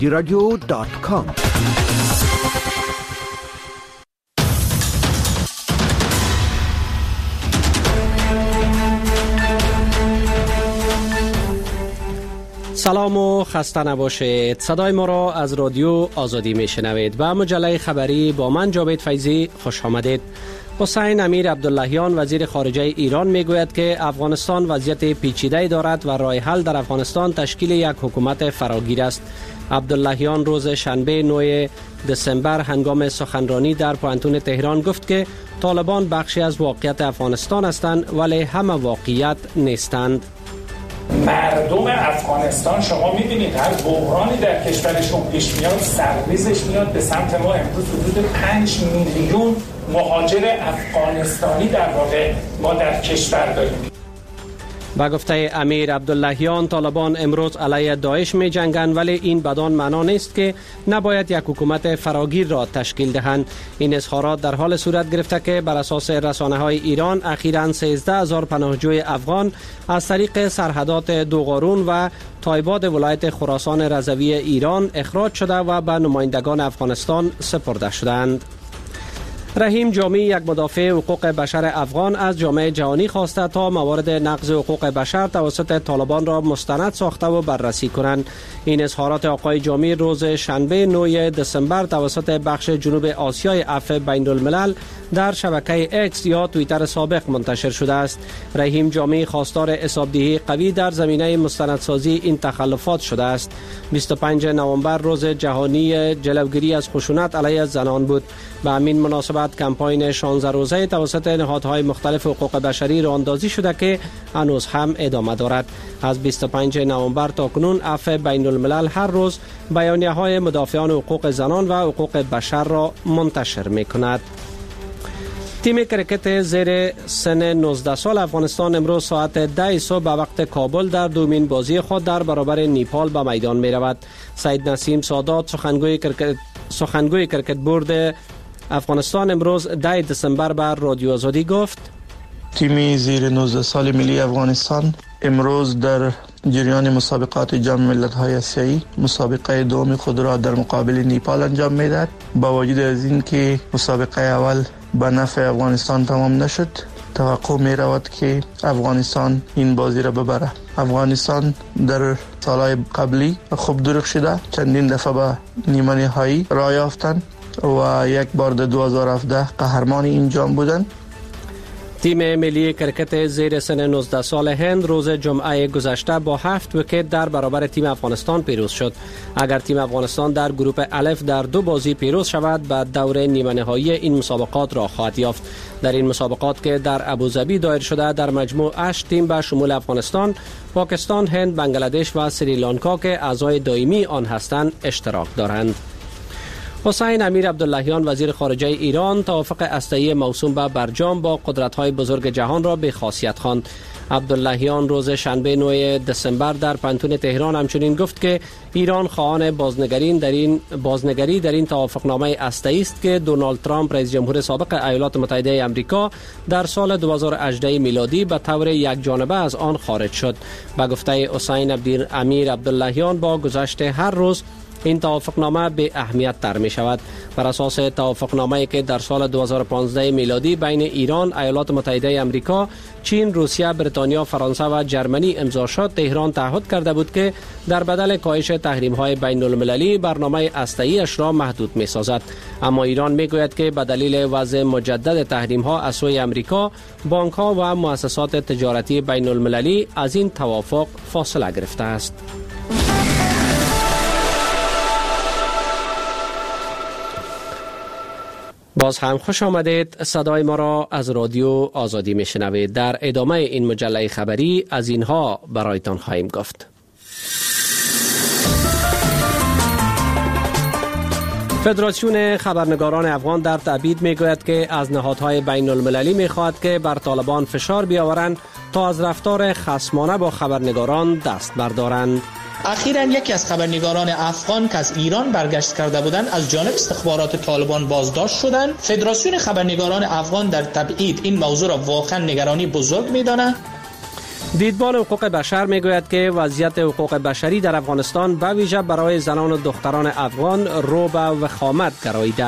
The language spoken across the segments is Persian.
radio.com. سلام و خسته نباشید. صدای ما را از رادیو آزادی میشنوید. به مجله خبری با من جاوید فیضی خوش آمدید. حسین امیر عبداللهیان وزیر خارجه ایران میگوید که افغانستان وضعیت پیچیده دارد و راه حل در افغانستان تشکیل یک حکومت فراگیر است. عبداللهیان روز شنبه 9 دسامبر هنگام سخنرانی در پوهنتون تهران گفت که طالبان بخشی از واقعیت افغانستان هستند ولی همه واقعیت نیستند. مردم افغانستان شما می‌بینید هر بحرانی در کشورشون پیش میاد سرریزش میاد به سمت ما. امروز حدود 5 میلیون مهاجر افغانستانی در واقع ما در کشور داریم. با گفته امیر عبداللهیان طالبان امروز علیه داعش می جنگند ولی این بدان معنا نیست که نباید یک حکومت فراگیر را تشکیل دهند. این اظهارات در حال صورت گرفته که بر اساس رسانه‌های ایران اخیراً 13,000 پناهجوی افغان از طریق سرحدات دوغارون و تایباد ولایت خراسان رضوی ایران اخراج شده و به نمایندگان افغانستان سپرده شدند. رحیم جامی یک مدافع حقوق بشر افغان از جامعه جهانی خواسته تا موارد نقض حقوق بشر توسط طالبان را مستند ساخته و بررسی کنند. این اظهارات آقای جامی روز شنبه 9 دسامبر توسط بخش جنوب آسیای عفو بین الملل در شبکه اکس یا توییتر سابق منتشر شده است. رحیم جامی خواستار حسابدهی قوی در زمینه مستندسازی این تخلفات شده است. 25 نوامبر روز جهانی جلوگیری از خشونت علیه زنان بود. به همین مناسبت کمپاین 16 روزه توسط نهادهای مختلف حقوق بشری راه اندازی شده که هنوز هم ادامه دارد. از 25 نوامبر تا کنون عفو بین الملل هر روز بیانیه‌های مدافعان حقوق زنان و حقوق بشر را منتشر می‌کند. تیم کرکت زیر سن 19 سال افغانستان امروز ساعت 10 صبح به وقت کابل در دومین بازی خود در برابر نیپال به میدان می رود. سید نسیم سادات سخنگوی کرکت بورد افغانستان امروز 10 دسامبر بر رادیو آزادی گفت تیم زیر 19 سال ملی افغانستان امروز در جریان مسابقات جام ملت‌های آسیایی مسابقه دوم خود را در مقابل نیپال انجام می‌دهد. با وجود از این که مسابقه اول به نفع افغانستان تمام نشد، توقع می رود که افغانستان این بازی را ببره. افغانستان در سالهای قبلی خوب درخشیده، چندین دفعه به نیمه نهایی راه یافتند و یک بار در 2017 قهرمان این جام بودند. تیم ملی کرکت زیر سن 19 سال هند روز جمعه گذشته با 7 ویکت در برابر تیم افغانستان پیروز شد. اگر تیم افغانستان در گروه الف در 2 بازی پیروز شود به دور نیمه نهایی این مسابقات را خواهد یافت. در این مسابقات که در ابوظبی دایر شده در مجموع 8 تیم به شمول افغانستان، پاکستان، هند، بنگلادش و سریلانکا که اعضای دائمی آن هستند اشتراک دارند. حسین امیر عبداللهیان وزیر خارجه ایران توافق هسته‌ای موسوم به برجام با قدرت‌های بزرگ جهان را به خاصیت خواند. عبداللهیان روز شنبه 9 دسامبر در پوهنتون تهران همچنین گفت که ایران خواهان بازنگری در این توافقنامه هسته‌ای است که دونالد ترامپ رئیس جمهور سابق ایالات متحده آمریکا در سال 2018 میلادی به طور یک جانبه از آن خارج شد. به گفته حسین امیر عبداللهیان با گذشت هر روز این توافقنامه به اهمیت تر می شود. بر اساس توافقنامه‌ای که در سال 2015 میلادی بین ایران، ایالات متحده آمریکا، چین، روسیه، بریتانیا، فرانسه و جرمنی امضا شد، تهران تعهد کرده بود که در بدل کاهش تحریم‌های بین المللی برنامه هسته‌ای اش را محدود می سازد. اما ایران می گوید که به دلیل وضع مجدد تحریم‌ها از سوی آمریکا، بانک‌ها و مؤسسات تجارتی بین المللی از این توافق فاصله گرفته است. باز هم خوش آمدید. صدای ما را از رادیو آزادی میشنوید. در ادامه این مجله خبری از اینها برایتان خواهیم گفت. فدراسیون خبرنگاران افغان در تبعید میگوید که از نهادهای بین المللی میخواهد که بر طالبان فشار بیاورند تا از رفتار خصمانه با خبرنگاران دست بردارند. اخیراً یکی از خبرنگاران افغان که از ایران برگشت کرده بودند از جانب استخبارات طالبان بازداشت شدند. فدراسیون خبرنگاران افغان در تبعید این موضوع را واقعاً نگرانی بزرگ می‌داند. دیدبان حقوق بشر میگوید که وضعیت حقوق بشری در افغانستان به ویژه برای زنان و دختران افغان رو به وخامت گراییده.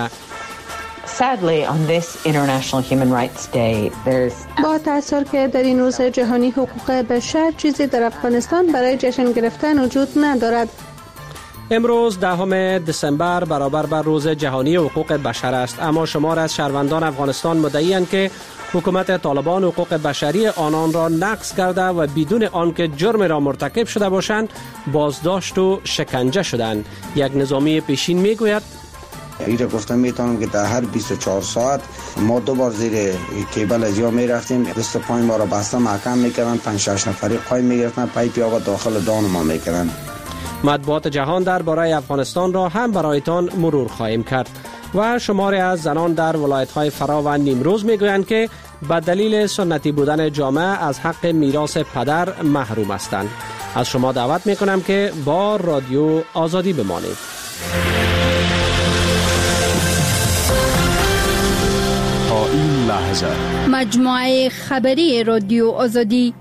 با تأثیر که در این روز جهانی حقوق بشر چیزی در افغانستان برای جشن گرفتن وجود ندارد. امروز 10 دسامبر برابر بر روز جهانی حقوق بشر است، اما شمار از شهروندان افغانستان مدعی‌اند که حکومت طالبان حقوق بشری آنان را نقض کرده و بدون آنکه جرم را مرتکب شده باشند بازداشت و شکنجه شدند. یک نظامی پیشین میگوید ایره گفتم میتونم که در هر 24 ساعت ما 2 بار زیر کیبل از یا میرفتیم، دست پای ما را بسته محکم میکردن، 5-6 نفری قایم میگرفتن، پایپ آب داخل دان ما میکردن. مطبوعات جهان درباره افغانستان را هم برایتان مرور خواهیم کرد و شماری از زنان در ولایت‌های فرا و نیمروز میگویند که به دلیل سنتی بودن جامعه از حق میراث پدر محروم هستند. از شما دعوت میکنم که با رادیو آزادی بمانید. تا این لحظه مجموعه خبری رادیو آزادی.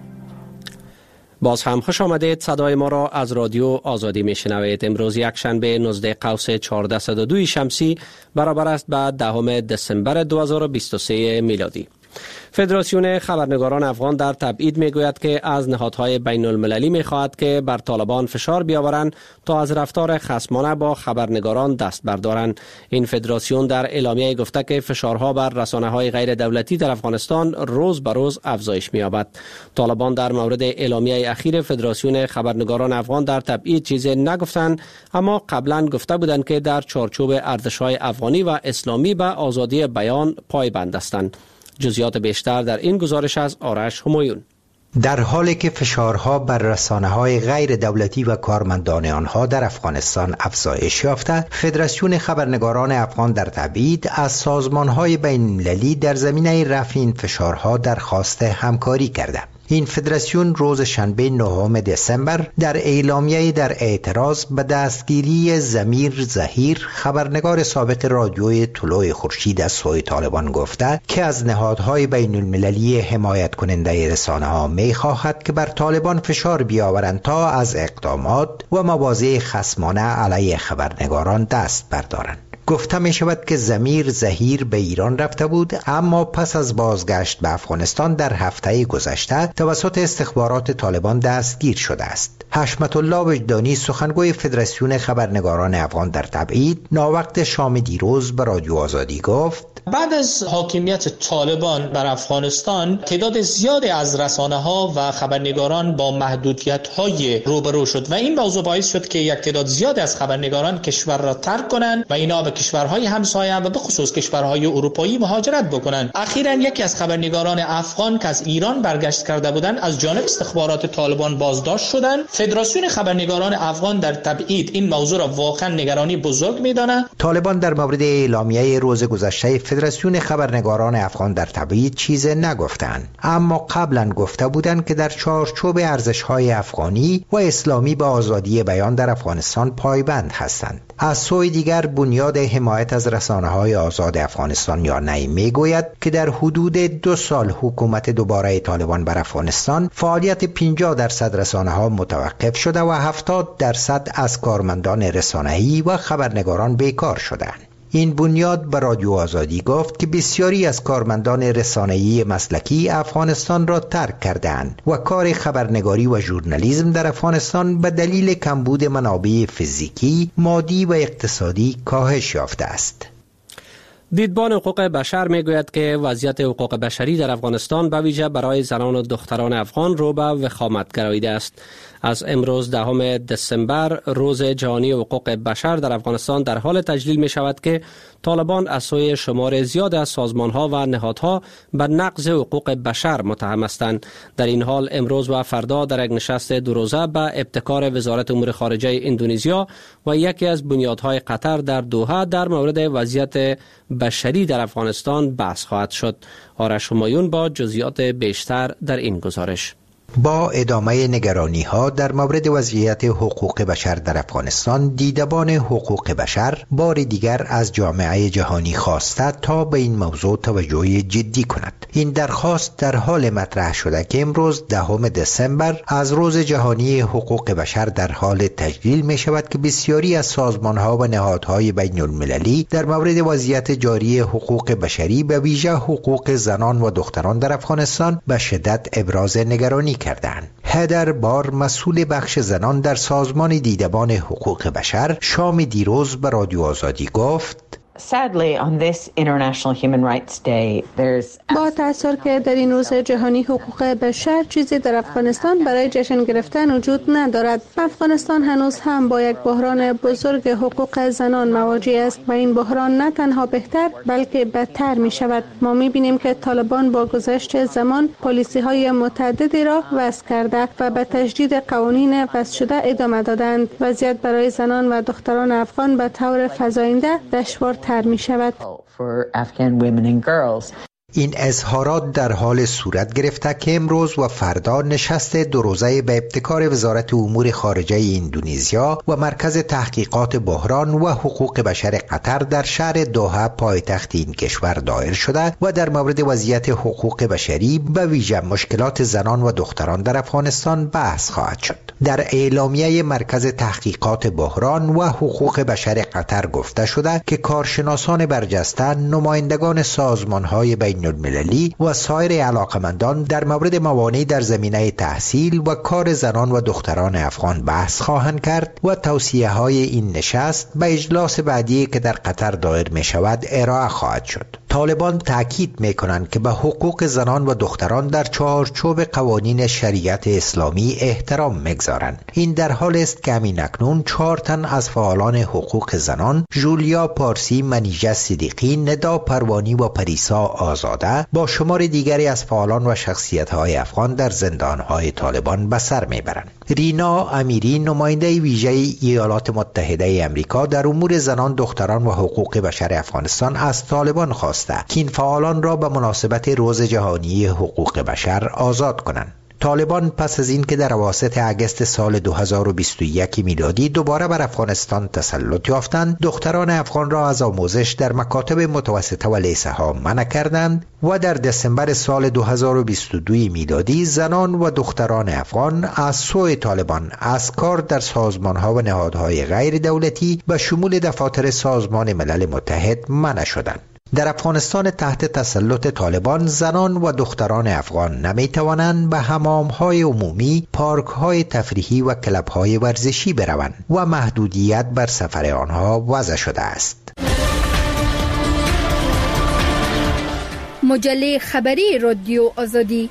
باز هم خوش آمدید. صدای ما را از رادیو آزادی میشنوید. امروز یک شنبه 19 قوس 1402 شمسی برابر است با 10 دسامبر 2023 میلادی. فدراسیون خبرنگاران افغان در تبعید میگوید که از نهادهای بین المللی میخواهد که بر طالبان فشار بیاورند تا از رفتار خصمانه با خبرنگاران دست بردارند. این فدراسیون در اعلامیه گفته که فشارها بر رسانه‌های غیر دولتی در افغانستان روز به روز افزایش می‌یابد. طالبان در مورد اعلامیه اخیر فدراسیون خبرنگاران افغان در تبعید چیزی نگفتند، اما قبلا گفته بودند که در چارچوب ارزش‌های افغانی و اسلامی به آزادی بیان پایبند هستند. جزئیات بیشتر در این گزارش از آرش همایون. در حالی که فشارها بر رسانه‌های غیر دولتی و کارمندان آنها در افغانستان افزایش یافته، فدراسیون خبرنگاران افغان در تبعید از سازمان‌های بین‌المللی در زمینه رفع این فشارها درخواست همکاری کرده. این فدراسیون روز شنبه 9 دسامبر در اعلامیه در اعتراض به دستگیری ضمیر ظهیر، خبرنگار سابق رادیوی طلوع خورشید از سوی طالبان گفته که از نهادهای بین المللی حمایت کننده رسانه‌ها می‌خواهد که بر طالبان فشار بیاورند تا از اقدامات و مواضع خصمانه علیه خبرنگاران دست بردارند. گفته می شود که ضمیر ظهیر به ایران رفته بود، اما پس از بازگشت به افغانستان در هفته گذشته توسط استخبارات طالبان دستگیر شده است. حشمت الله وجدانی، سخنگوی فدراسیون خبرنگاران افغان در تبعید، ناوقت شام دیروز به رادیو آزادی گفت بعد از حاکمیت طالبان بر افغانستان تعداد زیادی از رسانه‌ها و خبرنگاران با محدودیت‌های روبرو شد و این موضوع باعث شد که یک تعداد زیادی از خبرنگاران کشور را ترک کنند و اینا به کشورهای همسایه و به خصوص کشورهای اروپایی مهاجرت بکنند. اخیراً یکی از خبرنگاران افغان که از ایران برگشت کرده بودند از جانب استخبارات طالبان بازداشت شدند. فدراسیون خبرنگاران افغان در تبعید این موضوع را واقعاً نگرانی بزرگ می‌داند. طالبان در مورد اعلامیه روز گذشته فدراسیون خبرنگاران افغان در تبعید چیز نگفتند، اما قبلا گفته بودند که در چارچوب ارزش‌های افغانی و اسلامی به آزادی بیان در افغانستان پایبند هستند. از سوی دیگر بنیاد حمایت از رسانه‌های آزاد افغانستان یا نی میگوید که در حدود 2 سال حکومت دوباره طالبان بر افغانستان فعالیت 50% رسانه‌ها متوقف شده و 70% از کارمندان رسانه‌ای و خبرنگاران بیکار شدند. این بنیاد به رادیو آزادی گفت که بسیاری از کارمندان رسانه‌ای مسلکی افغانستان را ترک کردند و کار خبرنگاری و ژورنالیسم در افغانستان به دلیل کمبود منابع فیزیکی، مادی و اقتصادی کاهش یافته است. دیدبان حقوق بشر میگوید که وضعیت حقوق بشری در افغانستان به ویژه برای زنان و دختران افغان رو به وخامت گراییده است. از امروز 10 دسامبر روز جهانی حقوق بشر در افغانستان در حال تجلیل می شود که طالبان از سوی شمار زیاد از سازمان‌ها و نهادها به نقض حقوق بشر متهم هستند. در این حال امروز و فردا در یک نشست 2 روزه به ابتکار وزارت امور خارجه اندونزیا و یکی از بنیادهای قطر در دوحه در مورد وضعیت بشری در افغانستان بحث خواهد شد. آرش همایون با جزئیات بیشتر در این گزارش. با ادامه نگرانی ها در مورد وضعیت حقوق بشر در افغانستان، دیدبان حقوق بشر بار دیگر از جامعه جهانی خواسته تا به این موضوع توجه جدی کند. این درخواست در حال مطرح شده که امروز 10 دسامبر از روز جهانی حقوق بشر در حال تجلیل می شود که بسیاری از سازمان ها و نهادهای بین المللی در مورد وضعیت جاری حقوق بشری به ویژه حقوق زنان و دختران در افغانستان به شدت ابراز نگرانی کردند. هدر بار، مسئول بخش زنان در سازمان دیدبان حقوق بشر، شام دیروز به رادیو آزادی گفت: با تأثیر که در این روز جهانی حقوق بشر چیزی در افغانستان برای جشن گرفتن وجود ندارد. افغانستان هنوز هم با یک بحران بزرگ حقوق زنان مواجه است و این بحران نه تنها بهتر بلکه بدتر می شود. ما می بینیم که طالبان با گذشت زمان پالیسی های متعددی را وضع کرده و به تجدید قوانین وضع شده ادامه دادند. وضعیت برای زنان و دختران افغان به طور فزاینده دشوارتر می شود. این اظهارات در حال صورت گرفته که امروز و فردا نشست 2 روزه به ابتکار وزارت امور خارجه اندونزیا و مرکز تحقیقات بحران و حقوق بشر قطر در شهر دوحه پایتخت این کشور دایر شده و در مورد وضعیت حقوق بشری به ویژه مشکلات زنان و دختران در افغانستان بحث خواهد شد. در اعلامیه مرکز تحقیقات بحران و حقوق بشر قطر گفته شده که کارشناسان برجسته، نمایندگان سازمان‌های بین المللی و سایر علاقمندان در مورد موانع در زمینه تحصیل و کار زنان و دختران افغان بحث خواهند کرد و توصیه‌های این نشست به اجلاس بعدی که در قطر دایر می شود ارائه خواهد شد. طالبان تاکید می کنند که به حقوق زنان و دختران در چارچوب قوانین شریعت اسلامی احترام می‌گذارند. این در حال است که همین اکنون 4 تن از فعالان حقوق زنان، جولیا پارسی، منیژه صدیقی، ندا پروانی و پریسا آزاده با شمار دیگری از فعالان و شخصیت‌های افغان در زندان‌های طالبان به سر می‌برند. رینا امیری، نماینده ویژه ایالات متحده آمریکا در امور زنان، دختران و حقوق بشر افغانستان از طالبان خواسته که این فعالان را به مناسبت روز جهانی حقوق بشر آزاد کنند. طالبان پس از این که در اواسط اگست سال 2021 میلادی دوباره بر افغانستان تسلط یافتند، دختران افغان را از آموزش در مکاتب متوسطه و لیسه ها منع کردند و در دسامبر سال 2022 میلادی زنان و دختران افغان از سوی طالبان از کار در سازمان ها و نهادهای غیر دولتی به شمول دفاتر سازمان ملل متحد منع شدند. در افغانستان تحت تسلط طالبان زنان و دختران افغان نمیتوانند به حمام‌های عمومی، پارک‌های تفریحی و کلب‌های ورزشی بروند و محدودیت بر سفر آنها وضع شده است. مجله خبری رادیو آزادی.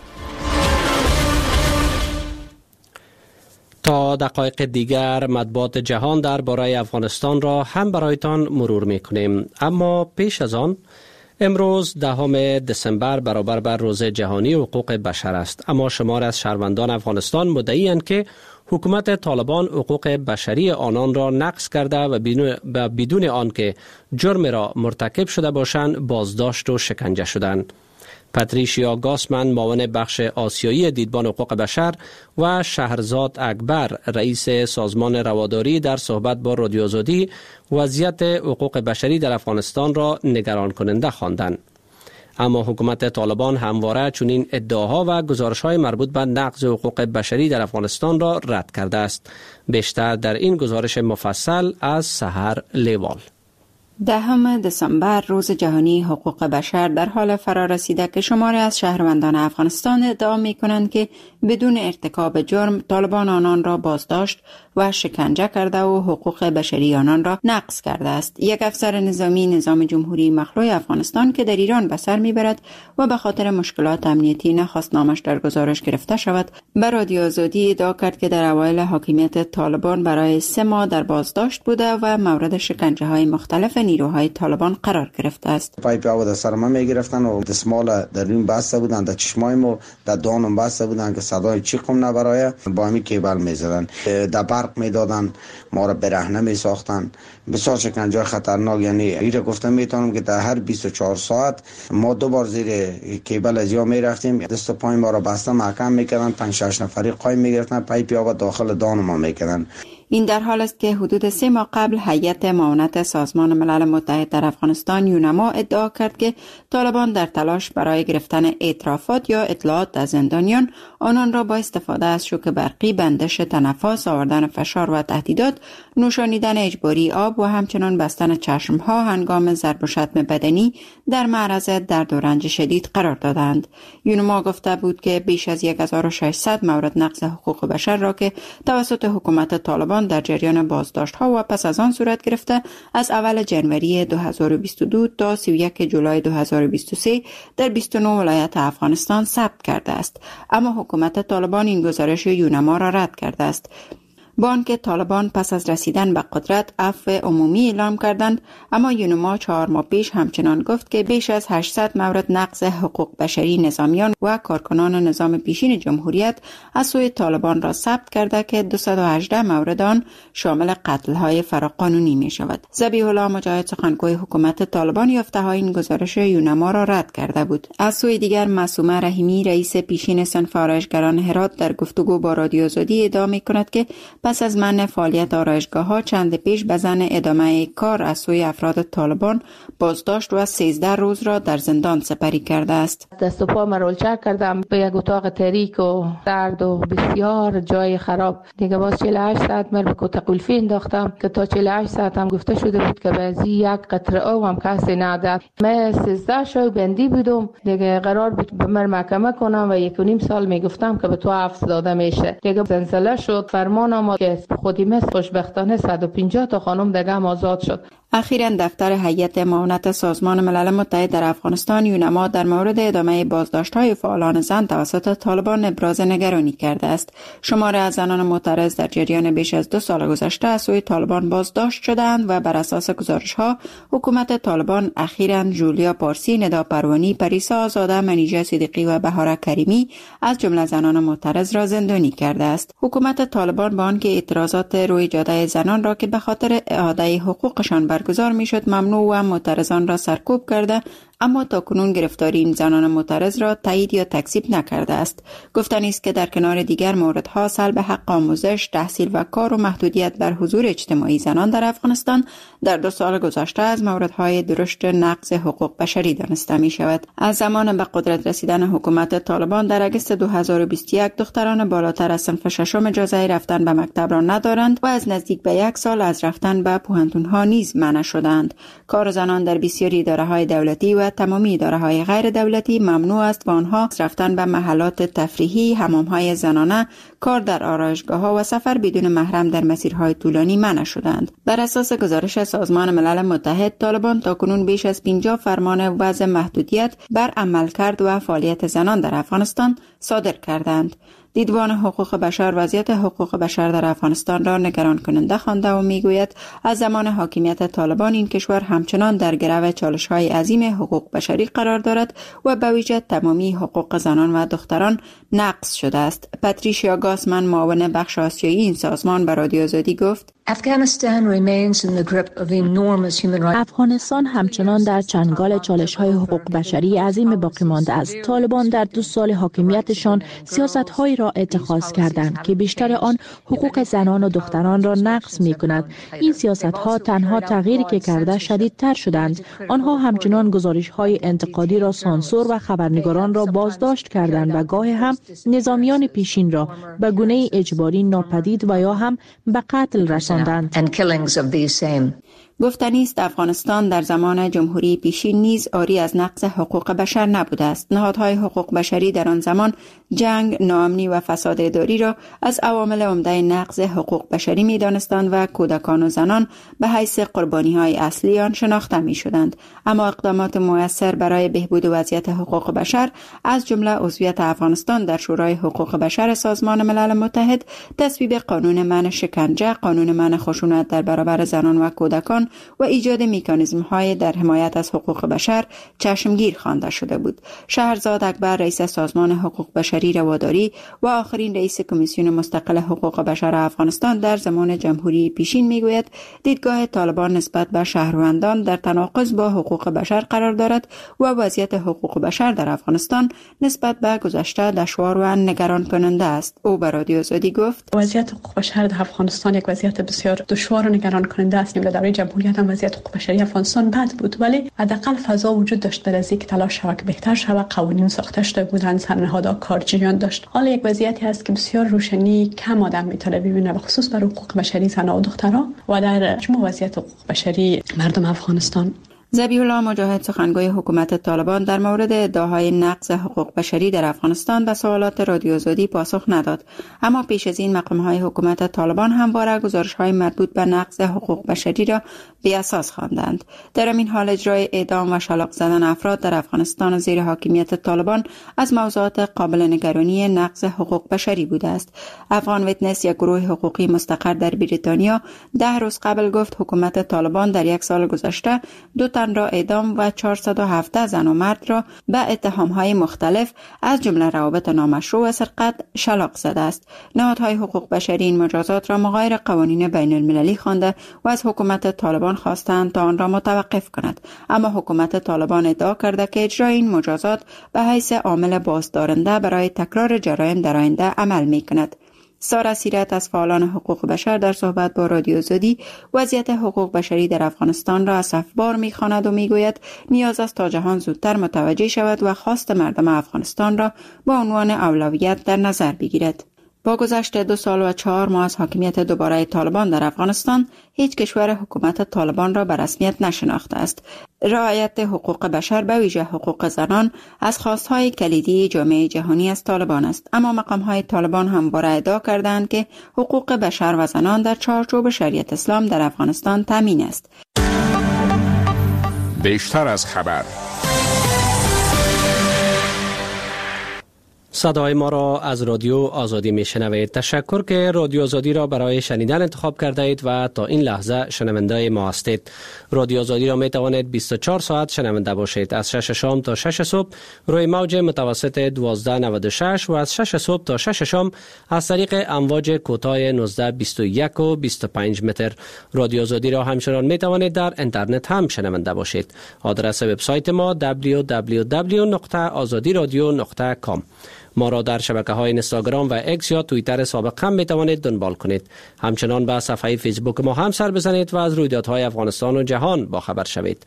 تا دقایق دیگر مطبوعات جهان درباره افغانستان را هم برایتان مرور می‌کنیم، اما پیش از آن امروز 10 دسامبر برابر بر روز جهانی حقوق بشر است، اما شمار از شهروندان افغانستان مدعی‌اند که حکومت طالبان حقوق بشری آنان را نقض کرده و بدون آنکه جرم را مرتکب شده باشند بازداشت و شکنجه شدند. پاتریشیا گاسمن، معاون بخش آسیایی دیدبان حقوق بشر، و شهرزاد اکبر، رئیس سازمان رواداری، در صحبت با رادیو آزادی وضعیت حقوق بشری در افغانستان را نگران کننده خواندند. اما حکومت طالبان همواره چنین ادعاها و گزارش‌های مربوط به نقض حقوق بشری در افغانستان را رد کرده است. بیشتر در این گزارش مفصل از سحر لیوال. 10 دسامبر روز جهانی حقوق بشر در حال فرا رسیده که شماری از شهروندان افغانستان ادعا می کنند که بدون ارتکاب جرم طالبان آنان را بازداشت و شکنجه کرده و حقوق بشری آنان را نقض کرده است. یک افسر نظامی نظام جمهوری مخلوع افغانستان که در ایران به سر میبرد و به خاطر مشکلات امنیتی نخواست نامش در گزارش گرفته شود، به رادیو آزادی ادعا کرد که در اوایل حاکمیت طالبان برای 3 ماه در بازداشت بوده و مورد شکنجه های مختلف نیروهای طالبان قرار گرفته است. پایپ آب در سر ما میگرفتن و دستمال در این بسته بودن، در چشمای ما در دانم بسته بودن که صدای چیقم نبرایه، با همین کیبل میزدن. در برق میدادن، ما را برهنه می ساختن، بسیار شکنجه خطرناک. یعنی ایره گفتم میتونم که در هر 24 ساعت ما 2 بار زیر کیبل از یا می رفتیم، دست و پای ما را بسته محکم میکردن، 5-6 نفری قایم میگرفتن، پایپ آب داخل دان ما میکردن. این در حال است که حدود 3 ماه قبل هیئت معاونت سازمان ملل متحد در افغانستان یونما ادعا کرد که طالبان در تلاش برای گرفتن اعترافات یا اطلاعات از زندانیان آنان را با استفاده از شوک برقی، بندش تنفس، آوردن فشار و تهدیدات، نوشانیدن اجباری آب و همچنان بستن چشمها هنگام ضرب و شتم بدنی در معرض درد و رنج شدید قرار دادند. یونما گفته بود که بیش از 1600 مورد نقض حقوق بشر را که توسط حکومت طالبان در جریان بازداشت‌ها و پس از آن صورت گرفته از اول جنوری 2022 تا 31 جولای 2023 در 29 ولایت افغانستان ثبت کرده است. اما حکومت طالبان این گزارش یونما را رد کرده است. با آنکه طالبان پس از رسیدن به قدرت عفو عمومی اعلام کردند، اما یونما 4 ماه پیش همچنان گفت که بیش از 800 مورد نقض حقوق بشری نظامیان و کارکنان نظام پیشین جمهوریت از سوی طالبان را ثبت کرده که 218 مورد آن شامل قتل‌های فراقانونی می شود. ذبیح الله مجاهد سخنگوی حکومت طالبان یافته‌های این گزارش یونما را رد کرده بود. از سوی دیگر معصومه رحیمی رئیس پیشین صنف آرایشگران هرات در گفتگو با رادیو آزادی ادعا می‌کند که پس از منع فعالیت آرایشگاه‌ها چند پیش به ضمن ادامه کار از سوی افراد طالبان بازداشت و 13 روز را در زندان سپری کرده است. دست و پا مرولچک کردم به یک اتاق تاریک و درد و بسیار جای خراب. دیگه باز 48 ساعت مر به کت قلفی انداختم که تا 48 ساعت هم گفته شده بود که بعضی یک قطره او هم کسی نداد. من 13 شو بندی بودم، دیگه قرار بود به من محکمه کنم و 1.5 سال میگفتم که به تو عفو داده میشه. دیگه زلزله شد، فرمانم که خودی مثل خوشبختانه 150 تا خانم دیگه هم آزاد شد. اخیراً دفتر هیئت معاونت سازمان ملل متحد در افغانستان یونما در مورد ادامه بازداشت‌های فعالان زن توسط طالبان ابراز نگرانی کرده است. شماری از زنان معترض در جریان بیش از 2 سال گذشته از سوی طالبان بازداشت شدند و بر اساس گزارش‌ها حکومت طالبان اخیراً جولیا پارسی، ندا پروانی، پریسا آزاده، منیژه صدیقی و بهاره کریمی از جمله زنان معترض را زندانی کرده است. حکومت طالبان با آنکه اعتراضات روی جاده زنان را که به خاطر اعاده حقوقشان برگزار میشد ممنوع و معترضان را سرکوب کرده، اما تاکنون گرفتاری این زنان معترض را تایید یا تکذیب نکرده است. گفتنی است که در کنار دیگر موردها سلب حق آموزش، تحصیل و کار و محدودیت بر حضور اجتماعی زنان در افغانستان در 2 سال گذشته از موردهای درشت نقض حقوق بشری دانسته می شود. از زمان به قدرت رسیدن حکومت طالبان در اگست 2021 دختران بالاتر از صنف 6 اجازه رفتن به مکتب را ندارند و از نزدیک به 1 سال از رفتن به پوهنتون‌ها نیز منع شدند. کار زنان در بسیاری اداره‌های دولتی و تمامی اداره‌های غیر دولتی ممنوع است و آنها رفتن به محلات تفریحی، حمام‌های زنانه، کار در آرایشگاه‌ها و سفر بدون محرم در مسیرهای طولانی منع شدند. بر اساس گزارش سازمان ملل متحد، طالبان تاکنون بیش از 50 فرمان وضع محدودیت بر عملکرد و فعالیت زنان در افغانستان صادر کردند. دیدبان حقوق بشر وضعیت حقوق بشر در افغانستان را نگران کننده خوانده و میگوید از زمان حاکمیت طالبان این کشور همچنان در گرو چالش‌های عظیم حقوق بشری قرار دارد و به ویژه تمامی حقوق زنان و دختران نقض شده است. پاتریشیا گاسمن، معاون بخش آسیایی این سازمان، به رادیو آزادی گفت: افغانستان همچنان در چنگال چالش‌های حقوق بشری عظیم باقی مانده است. طالبان در 2 سال حاکمیتشان سیاست‌هایی را اتخاذ کردند که بیشتر آن حقوق زنان و دختران را نقض می‌کند. این سیاست‌ها تنها تغییری که کرده شدیدتر شدند. آنها همچنان گزارش‌های انتقادی را سانسور و خبرنگاران را بازداشت کردند و گاه هم نظامیان پیشین را به گونه اجباری ناپدید و یا هم به قتل رساندند. گفتنی است افغانستان در زمان جمهوری پیشین نیز عاری از نقض حقوق بشر نبوده است. نهادهای حقوق بشری در آن زمان جنگ، ناامنی و فساد اداری را از عوامل عمده نقض حقوق بشری می دانستند و کودکان و زنان به حیث قربانی‌های اصلی آن شناخته می شدند. اما اقدامات مؤثر برای بهبود وضعیت حقوق بشر از جمله عضویت افغانستان در شورای حقوق بشر سازمان ملل متحد، تصویب قانون منع شکنجه، قانون منع خشونت در برابر زنان و کودکان و ایجاد مکانیزم‌های در حمایت از حقوق بشر چشمگیر خوانده شده بود. شهرزاد اکبر، رئیس سازمان حقوق بشری رواداری و آخرین رئیس کمیسیون مستقل حقوق بشر افغانستان در زمان جمهوری پیشین میگوید دیدگاه طالبان نسبت به شهروندان در تناقض با حقوق بشر قرار دارد و وضعیت حقوق بشر در افغانستان نسبت به گذشته دشوار و نگران کننده است. او به رادیو آزادی گفت وضعیت حقوق بشر در افغانستان یک وضعیت بسیار دشوار و نگران کننده است. در دوره جمهوریت هم وضعیت حقوق بشری افغانستان بد بود، ولی حداقل فضا وجود داشت برای اینکه تلاش شود بهتر شود. قوانین ساخته شده بودند، سرنهادها کارجویان داشت. حالا یک وضعیتی هست که بسیار روشنی کم آدم میتونه ببینه، بخصوص بر حقوق بشری زنان و دختران و در مجموع وضعیت حقوق بشری مردم افغانستان. ذبیح الله مجاهد، سخنگوی حکومت طالبان، در مورد ادعاهای نقض حقوق بشری در افغانستان به سوالات رادیو آزادی پاسخ نداد، اما پیش از این مقام‌های حکومت طالبان همواره گزارش‌های مربوط به نقض حقوق بشری را بی اساس خواندند. در این حال اجرای اعدام و شلاق زدن افراد در افغانستان زیر حاکمیت طالبان از موضوعات قابل نگرانی نقض حقوق بشری بوده است. افغان ویتنس، یک گروه حقوقی مستقر در بریتانیا، 10 روز قبل گفت حکومت طالبان در یک سال گذشته 2 تن را اعدام و 417 زن و مرد را به اتهام‌های مختلف از جمله روابط نامشروع و سرقت شلاق زده است. نهادهای حقوق بشری این مجازات را مغایر قوانین بین المللی خوانده و از حکومت طالبان خواستند تا آن را متوقف کند، اما حکومت طالبان ادعا کرده که اجرای این مجازات به حیث عامل بازدارنده برای تکرار جرایم در آینده عمل می‌کند. سارا سیرت از فعالان حقوق بشر در صحبت با رادیو آزادی وضعیت حقوق بشری در افغانستان را اسفبار می‌خواند و میگوید نیاز است تا جهان زودتر متوجه شود و خواست مردم افغانستان را با عنوان اولویت در نظر بگیرد. با گذشت 2 سال و 4 ماه از حاکمیت دوباره طالبان در افغانستان، هیچ کشور حکومت طالبان را به رسمیت نشناخته است. رعایت حقوق بشر به ویژه حقوق زنان از خواستهای کلیدی جامعه جهانی از طالبان است، اما مقام‌های طالبان همواره ادعا کردند که حقوق بشر و زنان در چارچوب شریعت اسلام در افغانستان تامین است. بیشتر از خبر. صدای ما را از رادیو آزادی می شنوید. تشکر که رادیو آزادی را برای شنیدن انتخاب کرده اید و تا این لحظه شنونده ما هستید. رادیو آزادی را می توانید 24 ساعت شنونده باشید. از 6 شام تا 6 صبح روی موج متوسط 1296 و از 6 صبح تا 6 شام از طریق امواج کوتاه 1921 و 25 متر. رادیو آزادی را همچنان می توانید در اینترنت هم شنونده باشید. آدرس وبسایت ما www.azadiradio.com. ما را در شبکه‌های اینستاگرام و اکس یا توییتر سابق هم می‌توانید دنبال کنید. همچنان به صفحه فیسبوک ما هم سر بزنید و از رویدادهای افغانستان و جهان با خبر شوید.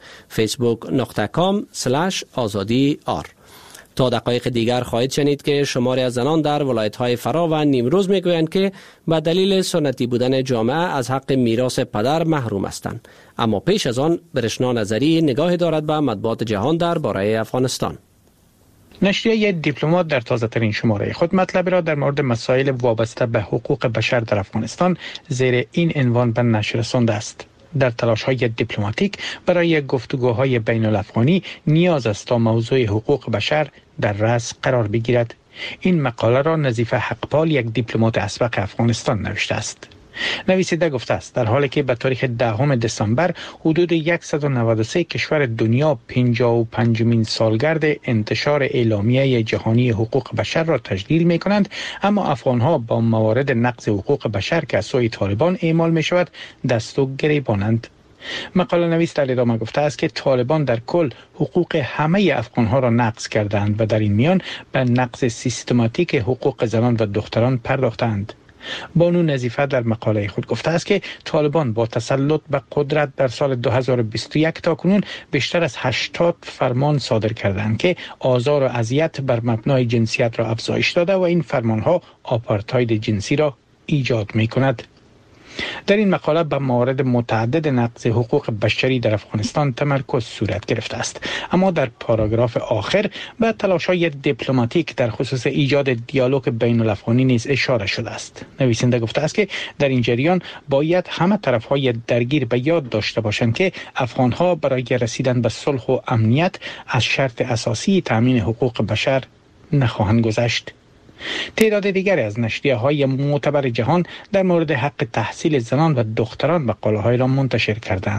facebook.com/azadi.r. تا دقایق دیگر خواهید شنید که شماری از زنان در ولایت‌های فرا و نیمروز می‌گویند که به دلیل سنتی بودن جامعه از حق میراث پدر محروم هستند. اما پیش از آن برشنا نظری نگاهی دارد به مطبوعات جهان درباره افغانستان. نشریه دیپلمات در تازه ترین شماره خود مطلبی را در مورد مسائل وابسته به حقوق بشر در افغانستان زیر این عنوان به نشر رسانده است: در تلاش‌های دیپلماتیک برای گفتگوهای بین الافغانی نیاز است تا موضوع حقوق بشر در رأس قرار بگیرد. این مقاله را نظیف حقپال، یک دیپلمات اسبق افغانستان، نوشته است. نویسنده گفته است در حالی که به تاریخ 10 دسامبر حدود 193 کشور دنیا 55مین سالگرد انتشار اعلامیه جهانی حقوق بشر را تجلیل می کنند، اما افغانها با موارد نقض حقوق بشر که از سوی طالبان اعمال می شود دست و گریبانند. مقاله نویس در ادامه گفته است که طالبان در کل حقوق همه افغانها را نقض کردند و در این میان به نقض سیستماتیک حقوق زنان و دختران پرداختند. بانو نظیفه در مقاله خود گفته است که طالبان با تسلط به قدرت در سال 2021 تا کنون بیشتر از 80 فرمان صادر کردند که آزار و اذیت بر مبنای جنسیت را افزایش داده و این فرمانها آپارتاید جنسی را ایجاد می کند. در این مقاله به موارد متعدد نقض حقوق بشری در افغانستان تمرکز صورت گرفته است، اما در پاراگراف آخر به تلاش‌های دیپلماتیک در خصوص ایجاد دیالوگ بین الافغانی نیز اشاره شده است. نویسنده گفته است که در این جریان باید همه طرف‌های درگیر به یاد داشته باشند که افغان‌ها برای رسیدن به صلح و امنیت از شرط اساسی تامین حقوق بشر نخواهند گذشت. تعداد دیگری از نشریه‌های معتبر جهان در مورد حق تحصیل زنان و دختران مقاله‌های را منتشر کردند.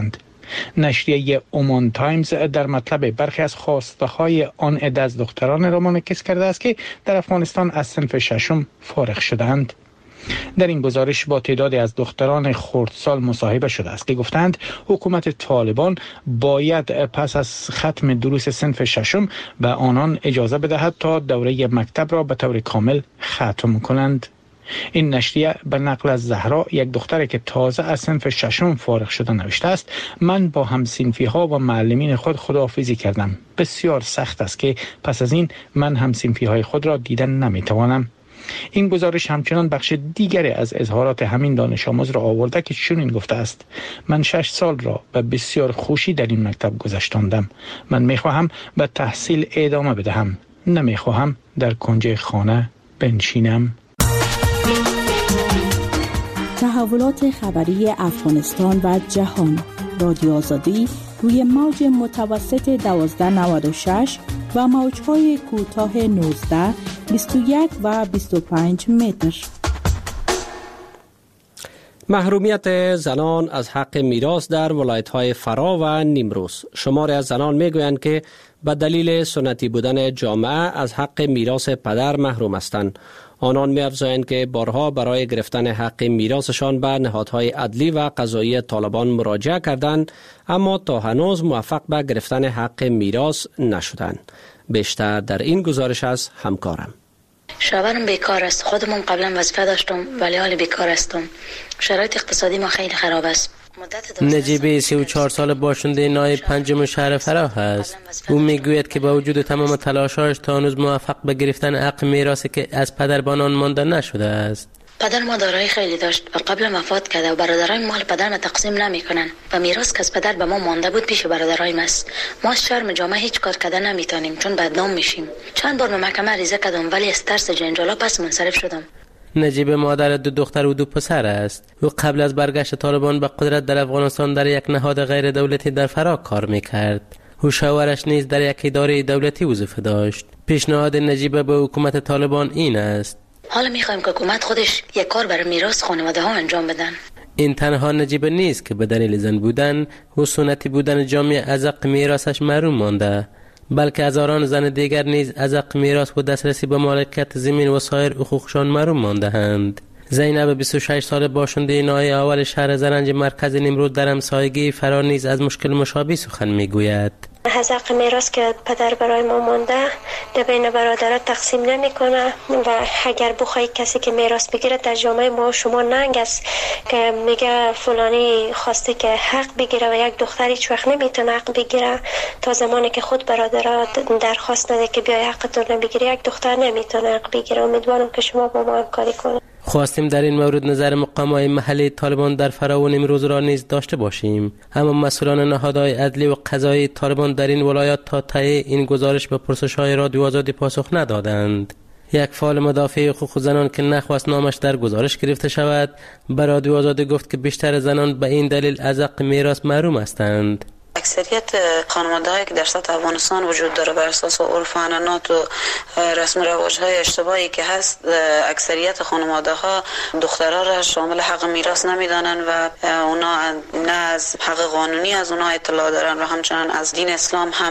نشریه اومان تایمز در مطلب برخی از خواسته های آن عده از دختران را منعکس کرده است که در افغانستان از صنف ششم فارغ شدند. در این گزارش با تعدادی از دختران خردسال مصاحبه شده است که گفتند حکومت طالبان باید پس از ختم دروس صنف ششم به آنان اجازه بدهد تا دوره مکتب را به طور کامل ختم کنند. این نشریه به نقل از زهرا، یک دختری که تازه از صنف ششم فارغ شده، نوشته است: من با همصنفی ها و معلمین خود خداحافظی کردم. بسیار سخت است که پس از این من همصنفی های خود را دیدن نمیتوانم. این گزارش همچنان بخش دیگری از اظهارات همین دانش آموز را آورده که چنین گفته است: من 6 سال را به بسیار خوشی در این مکتب گذراندم. من میخواهم به تحصیل ادامه بدهم، نمیخواهم در کنج خانه بنشینم. تحولات خبری افغانستان و جهان. رادیو آزادی روی موج متوسط 1296 و موج‌های کوتاه 19، 21 و 25 متر. محرومیت زنان از حق میراث در ولایت‌های فرا و نیمروز. شماری از زنان میگویند که به دلیل سنتی بودن جامعه از حق میراث پدر محروم هستند. آنان می‌افزایند که بارها برای گرفتن حق میراثشان به نهادهای عدلی و قضایی طالبان مراجعه کردند، اما تا هنوز موفق به گرفتن حق میراث نشدند. بیشتر در این گزارش از همکارم. شوهرم بیکار است. خودمون قبلا وظیفه داشتم ولی حال بیکار هستم. شرایط اقتصادی ما خیلی خراب است. نجیب 34 سال باشنده نایب پنجم شهر فرا است. او میگوید که با وجود تمام تلاش‌هایش تا هنوز موفق به گرفتن حق میراثی که از پدر به آن مانده نشده است. پدر ما دارایی خیلی داشت و قبل وفات کرده و برادرای مال پدر ما تقسیم نمیکنن و میراث که از پدر به ما مانده بود پیش برادرای ما است. ما از شرم جامعه هیچ کار کرده نمیتونیم چون بدنام میشیم. چند بار به محکمه عریضه کردم ولی از ترس جنجالا پس منصرف شدم. نجیب مادر 2 دختر و 2 پسر است. او قبل از برگشت طالبان به قدرت در افغانستان در یک نهاد غیر دولتی در فرا کار میکرد. او شوهرش نیز در یک اداره دولتی وظیفه داشت. پیشنهاد نجیب به حکومت طالبان این است: حالا میخوایم که حکومت خودش یک کار برای میراث خانواده ها انجام بدن. این تنها نجیب نیست که به دلیل زن بودن و سنتی بودن جامعه از حق میراثش محروم مانده، بلکه هزاران زن دیگر نیز از حق میراث و دسترسی به مالکیت زمین و سایر حقوقشان محروم مانده‌اند. زینب 26 سال باشنده نای اول شهر زرنج مرکز نیمروز در همسایگی فرا نیز از مشکل مشابه سخن میگوید. از حق میراث که پدر برای ما مانده در بین برادرها تقسیم نمیکنه و اگر بخوای کسی که میراث بگیره در جامعه ما شما ننگ است که میگه فلانی خواسته که حق بگیره و یک دختر هیچ وقت نمیتونه حق بگیره تا زمانی که خود برادرها درخواست نده که بیای حقتون رو بگیره یک دختر نمیتونه حق بگیره. امیدوارم که شما با ما همکاری کنید. خواستیم در این مورد نظر مقامات محلی طالبان در فرا و نیمروز را نیز داشته باشیم، اما مسئولان نهادهای عدلی و قضایی طالبان در این ولایات تا ته این گزارش به پرسش‌های رادیو آزادی پاسخ ندادند. یک فعال مدافع حقوق زنان که نخواست نامش در گزارش گرفته شود، به رادیو آزادی گفت که بیشتر زنان به این دلیل از حق میراث محروم هستند. اکثریت خانواده‌هایی که در سطح افغانستان وجود داره بر اساس عرف و عنعنات و رسم و رواج‌های اشتباهی که هست، اکثریت خانواده‌ها دخترها را شامل حق میراث نمی‌دانند و اونا نه از حق قانونی از اونها اطلاع دارن و همچنین از دین اسلام هم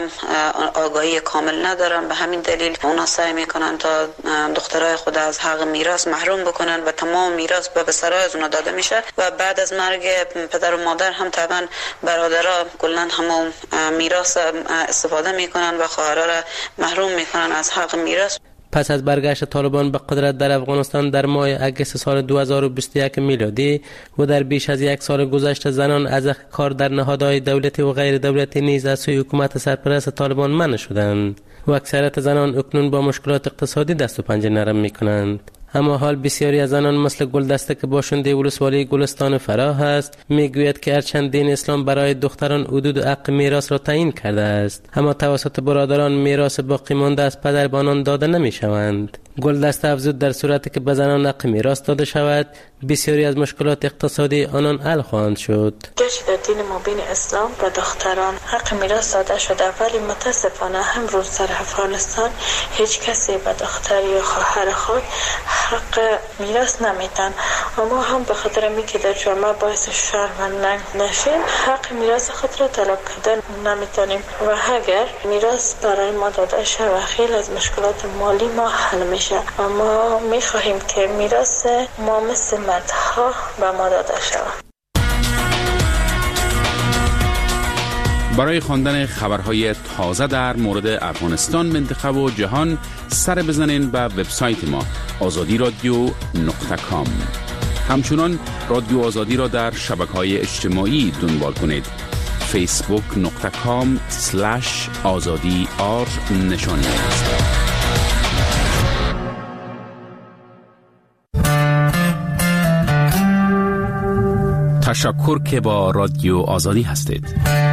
آگاهی کامل ندارن. به همین دلیل اونا سعی می‌کنن تا دخترای خود از حق میراث محروم بکنن و تمام میراث به پسرای از اونها داده میشه و بعد از مرگ پدر و مادر هم طبعا برادرها کلاً همون میراث استفاده میکنن و خواهرها را محروم میکنن از حق میراث. پس از برگشت طالبان به قدرت در افغانستان در ماه اگست سال 2021 میلادی و در بیش از یک سال گذشته زنان از کار در نهادهای دولتی و غیر دولتی نیز از سوی حکومت سرپرست طالبان منع شدند و اکثریت زنان اکنون با مشکلات اقتصادی دست و پنجه نرم میکنند. اما حال بسیاری از زنان مثل گلدسته که باشنده ولسوالی گلستان فراه است میگوید که هرچند دین اسلام برای دختران حدود حق میراث را تعیین کرده است، اما توسط برادران میراث باقی مانده از پدر به آنان داده نمیشوند. گلدست افزود در صورتی که به زنان حق میراث داده شود بسیاری از مشکلات اقتصادی آنان حل خواهند شد. گرچه در دین مبین اسلام به دختران حق میراث داده شده ولی متاسفانه هم روز در افغانستان هیچ کسی به دختر یا خواهر خود حق میراث نمیدن. اما هم به خاطر اینکه در جامعه باعث شرمندگی نشیم حق میراث خود را طلب کردن نمیتونیم و اگر میراث برای ما داده شود خیلی از مشکلات مالی ما حل میشه. اما میخواهیم که میراث ما مثل مردها به ما داده شود. برای خواندن خبرهای تازه در مورد افغانستان، منطقه و جهان سر بزنین به وبسایت ما azadi.radio.com. همچنان رادیو آزادی را در شبکه‌های اجتماعی دنبال کنید. facebook.com/azadi_r نشانی است. تشکر که با رادیو آزادی هستید.